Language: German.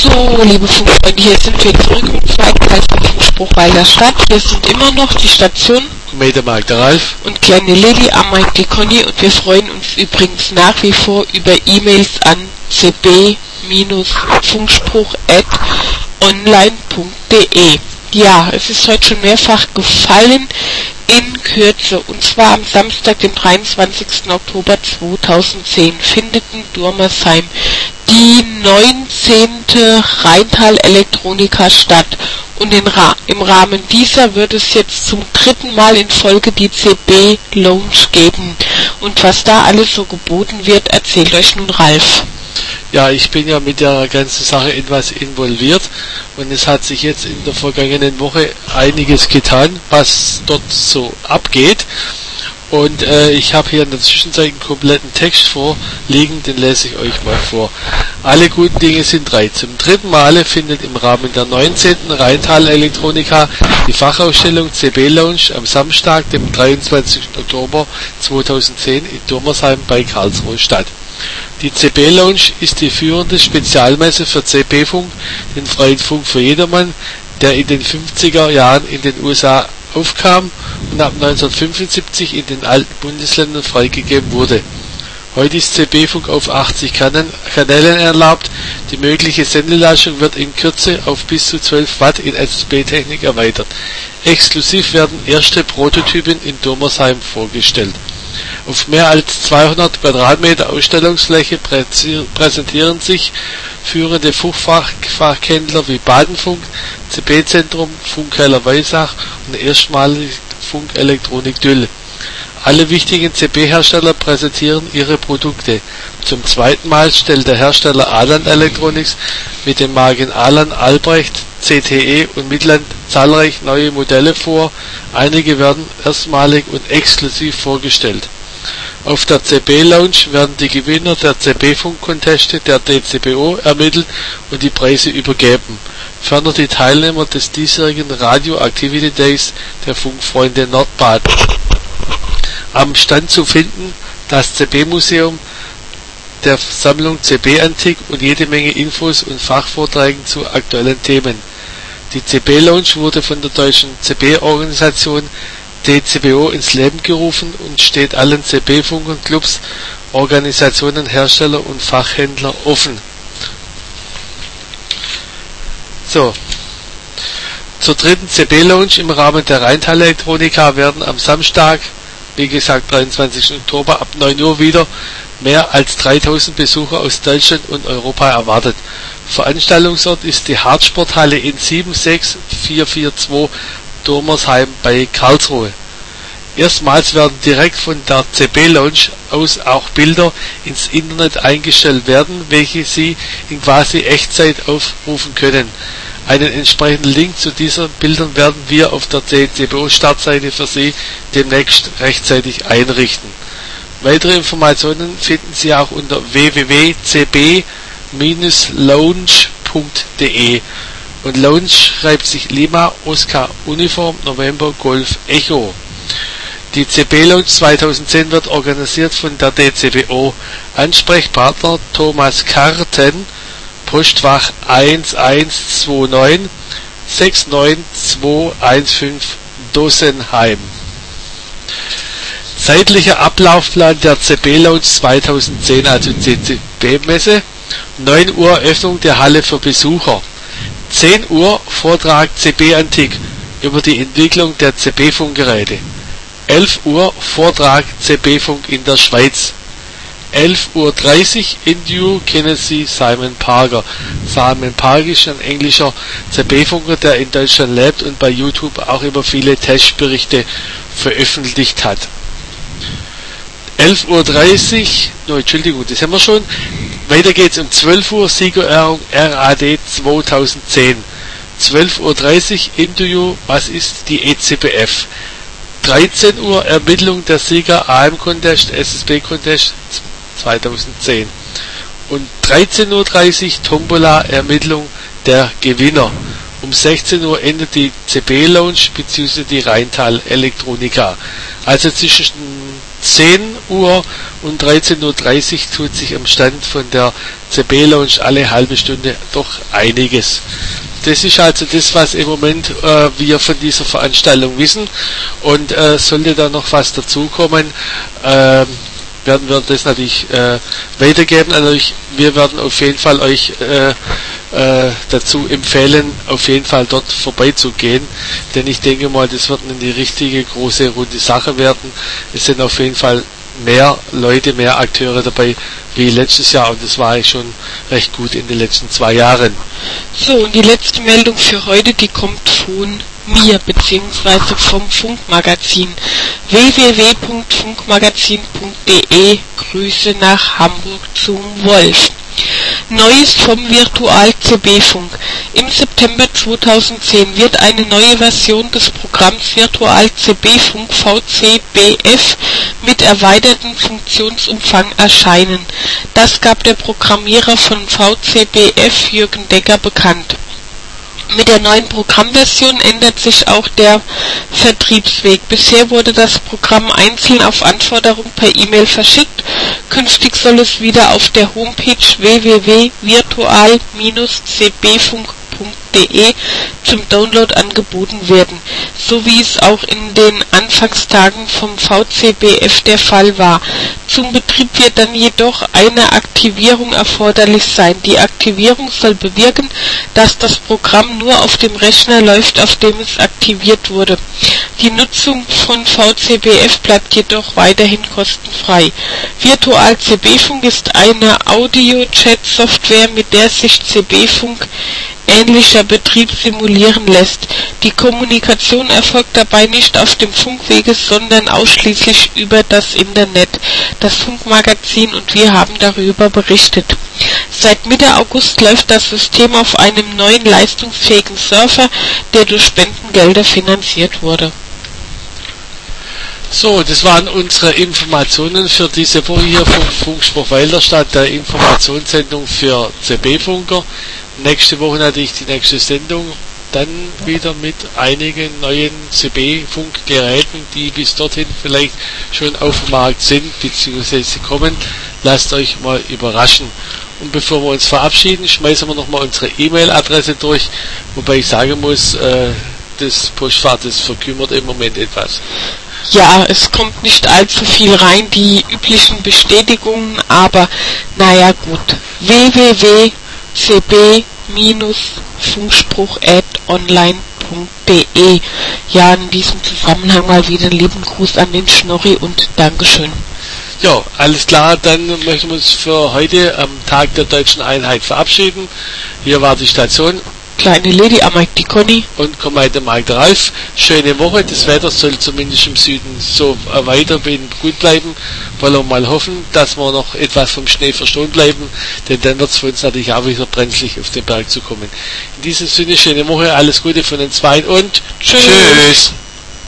So, liebe Funkfreunde, hier sind wir zurück im zweiten Teil vom Funkspruch Weiler Stadt. Wir sind immer noch die Station Mediamarkt der Ralf und kleine Lilly am Mike die Conny, und wir freuen uns übrigens nach wie vor über E-Mails an cb-funkspruch@online.de. Ja, es ist heute schon mehrfach gefallen, in Kürze, und zwar am Samstag, dem 23. Oktober 2010, findet in Durmersheim die 19. Rheintal Elektronika statt, und im Rahmen dieser wird es jetzt zum 3. Mal in Folge die CB Lounge geben. Und was da alles so geboten wird, erzählt euch nun Ralf. Ja, ich bin ja mit der ganzen Sache etwas involviert, und es hat sich jetzt in der vergangenen Woche einiges getan, was dort so abgeht. Und ich habe hier in der Zwischenzeit einen kompletten Text vorliegen, den lese ich euch mal vor. Alle guten Dinge sind drei. Zum 3. Male findet im Rahmen der 19. Rheintal Elektronika die Fachausstellung CB Lounge am Samstag, dem 23. Oktober 2010 in Durmersheim bei Karlsruhe statt. Die CB Lounge ist die führende Spezialmesse für CB-Funk, den freien Funk für jedermann, der in den 50er Jahren in den USA aufkam und ab 1975 in den alten Bundesländern freigegeben wurde. Heute ist CB-Funk auf 80 Kanälen erlaubt. Die mögliche Sendeleistung wird in Kürze auf bis zu 12 Watt in SSB-Technik erweitert. Exklusiv werden erste Prototypen in Durmersheim vorgestellt. Auf mehr als 200 Quadratmeter Ausstellungsfläche präsentieren sich führende Funkfachhändler wie Badenfunk, CB-Zentrum, Funkkeller Weissach und erstmalig Funkelektronik Düll. Alle wichtigen CB-Hersteller präsentieren ihre Produkte. Zum 2. Mal stellt der Hersteller Alan Electronics mit den Marken Alan, Albrecht, CTE und Midland zahlreich neue Modelle vor. Einige werden erstmalig und exklusiv vorgestellt. Auf der CB Lounge werden die Gewinner der CB-Funk-Conteste der DCBO ermittelt und die Preise übergeben. Ferner die Teilnehmer des diesjährigen Radio Activity Days der Funkfreunde Nordbaden. Am Stand zu finden das CB-Museum der Sammlung CB Antik und jede Menge Infos und Fachvorträge zu aktuellen Themen. Die CB Lounge wurde von der deutschen CB-Organisation DCBO ins Leben gerufen und steht allen CB-Funkern, Clubs, Organisationen, Hersteller und Fachhändler offen. So. Zur 3. CB Lounge im Rahmen der Rheintal Elektronika werden am Samstag, wie gesagt 23. Oktober, ab 9 Uhr wieder mehr als 3000 Besucher aus Deutschland und Europa erwartet. Veranstaltungsort ist die Hartsporthalle in 76442 Durmersheim bei Karlsruhe. Erstmals werden direkt von der CB Lounge aus auch Bilder ins Internet eingestellt werden, welche Sie in quasi Echtzeit aufrufen können. Einen entsprechenden Link zu diesen Bildern werden wir auf der DCBO-Startseite für Sie demnächst rechtzeitig einrichten. Weitere Informationen finden Sie auch unter www.cb-lounge.de, und Lounge schreibt sich Lima, Oscar, Uniform, November, Golf, Echo. Die CB Lounge 2010 wird organisiert von der DCBO. Ansprechpartner Thomas Karten, Postfach 1129 69215 Dossenheim. Zeitlicher Ablaufplan der CB Lounge 2010, also CCB-Messe. 9 Uhr Öffnung der Halle für Besucher. 10 Uhr Vortrag CB Antik über die Entwicklung der CB-Funkgeräte. 11 Uhr Vortrag CB-Funk in der Schweiz. 11:30 Uhr Interview kennen Sie Simon Parker. Simon Parker ist ein englischer CB-Funker, der in Deutschland lebt und bei YouTube auch immer viele Testberichte veröffentlicht hat. 11:30 Uhr, Entschuldigung, das haben wir schon. Weiter geht's um 12 Uhr, Siegerehrung RAD 2010. 12:30 Uhr Interview, was ist die ECBF? 13 Uhr Ermittlung der Sieger AM Contest, SSB Contest 2010. Und 13:30 Uhr Tombola, Ermittlung der Gewinner. Um 16 Uhr endet die CB Lounge bzw. die Rheintal Elektronika. Also zwischen 10 Uhr und 13.30 Uhr tut sich am Stand von der CB Lounge alle halbe Stunde doch einiges. Das ist also das, was im Moment wir von dieser Veranstaltung wissen, und sollte da noch was dazukommen, werden wir das natürlich weitergeben. Also wir werden auf jeden Fall euch dazu empfehlen, auf jeden Fall dort vorbeizugehen, denn ich denke mal, das wird eine richtige große runde Sache werden. Es sind auf jeden Fall mehr Leute, mehr Akteure dabei wie letztes Jahr, und das war eigentlich schon recht gut in den letzten 2 Jahren. So, und die letzte Meldung für heute, die kommt von mir, beziehungsweise vom Funkmagazin. www.funkmagazin.de. Grüße nach Hamburg zum Wolf. Neues vom Virtual-CB-Funk. Im September 2010 wird eine neue Version des Programms Virtual-CB-Funk VCBF mit erweitertem Funktionsumfang erscheinen. Das gab der Programmierer von VCBF, Jürgen Decker, bekannt. Mit der neuen Programmversion ändert sich auch der Vertriebsweg. Bisher wurde das Programm einzeln auf Anforderung per E-Mail verschickt. Künftig soll es wieder auf der Homepage www.virtual-cbfunk.de zum Download angeboten werden, so wie es auch in den Anfangstagen vom VCBF der Fall war. Zum Betrieb wird dann jedoch eine Aktivierung erforderlich sein. Die Aktivierung soll bewirken, dass das Programm nur auf dem Rechner läuft, auf dem es aktiviert wurde. Die Nutzung von VCBF bleibt jedoch weiterhin kostenfrei. Virtual-CB-Funk ist eine Audio-Chat-Software, mit der sich CB-Funk ähnlicher Betrieb simulieren lässt. Die Kommunikation erfolgt dabei nicht auf dem Funkwege, sondern ausschließlich über das Internet. Das Funkmagazin und wir haben darüber berichtet. Seit Mitte August läuft das System auf einem neuen leistungsfähigen Server, der durch Spendengelder finanziert wurde. So, das waren unsere Informationen für diese Woche hier vom Funkspruch Weilerstadt, der Informationssendung für CB-Funker. Nächste Woche natürlich die nächste Sendung, dann wieder mit einigen neuen CB-Funkgeräten, die bis dorthin vielleicht schon auf dem Markt sind bzw. kommen. Lasst euch mal überraschen. Und bevor wir uns verabschieden, schmeißen wir nochmal unsere E-Mail-Adresse durch, wobei ich sagen muss, das Postfach, das verkümmert im Moment etwas. Ja, es kommt nicht allzu viel rein, die üblichen Bestätigungen, aber naja gut. www.cb-funkspruch@online.de. Ja, in diesem Zusammenhang mal wieder einen lieben Gruß an den Schnorri und Dankeschön. Ja, alles klar, dann möchten wir uns für heute am Tag der Deutschen Einheit verabschieden. Hier war die Station. Kleine Lady am Mike die Conny und Kommando Mike der Ralf. Schöne Woche, das Wetter soll zumindest im Süden so weiterhin gut bleiben. Wollen wir mal hoffen, dass wir noch etwas vom Schnee verstohlen bleiben, denn dann wird es für uns natürlich auch wieder brenzlig auf den Berg zu kommen. In diesem Sinne, schöne Woche, alles Gute von den Zweien und tschüss!